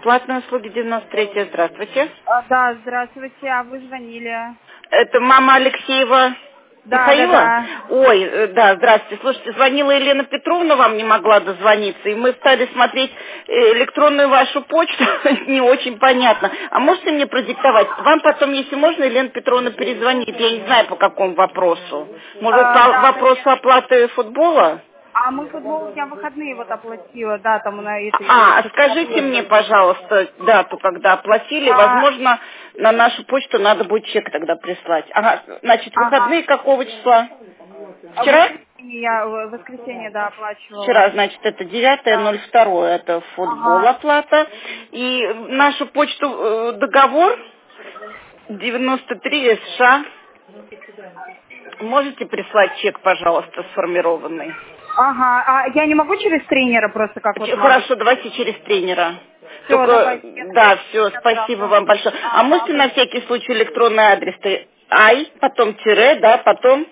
Платные услуги 93. Здравствуйте. Да, здравствуйте, а вы звонили? Это мама Алексеева Да, Михаила? да. Ой, да, здравствуйте. Слушайте, звонила Елена Петровна, вам не могла дозвониться, и мы стали смотреть электронную вашу почту, не очень понятно. А можете мне продиктовать? Вам потом, если можно, Елена Петровна перезвонит, я не знаю, по какому вопросу. Может, по Да, вопросу конечно. оплаты футбола? А мы футбол, я выходные вот оплатила, да, там на этой... А скажите мне, пожалуйста, дату, когда оплатили. А, Возможно, на нашу почту надо будет чек тогда прислать. Ага, значит, ага. выходные какого числа? А Вчера? в воскресенье, да, оплачивала. Вчера, значит, это Да. 9.02, это футбол Ага. оплата. И нашу почту договор 93 США. Можете прислать чек, пожалуйста, сформированный? Ага, а я не могу через тренера просто, как вот могут? Хорошо, давайте через тренера. Все, Только, давайте, я да, все, тогда спасибо вам оформлю. большое. А Ага. можете на всякий случай электронный адрес? Ай, потом тире, да, потом...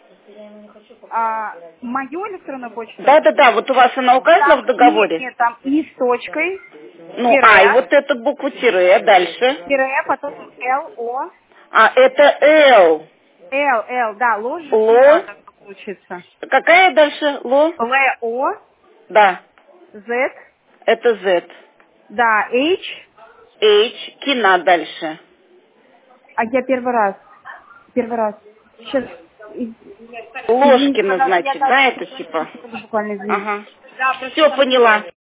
Мою электронную почту? Да-да-да, вот у вас она указана Там, в нет, договоре? нет, там и с точкой, Ну, ай, тире, вот эту букву тире, дальше. тире, потом ЛО, А, это Л. Л, да, ложь Ло. семья тогда получится. Какая дальше? Ло? ЛО, Да, Z, это Z. да, H, H, кина дальше. а я первый раз. Сейчас, извините, Ложкина, пожалуйста, я значит, даже да, это секунду, типа? буквально извините. Ага. Все поняла.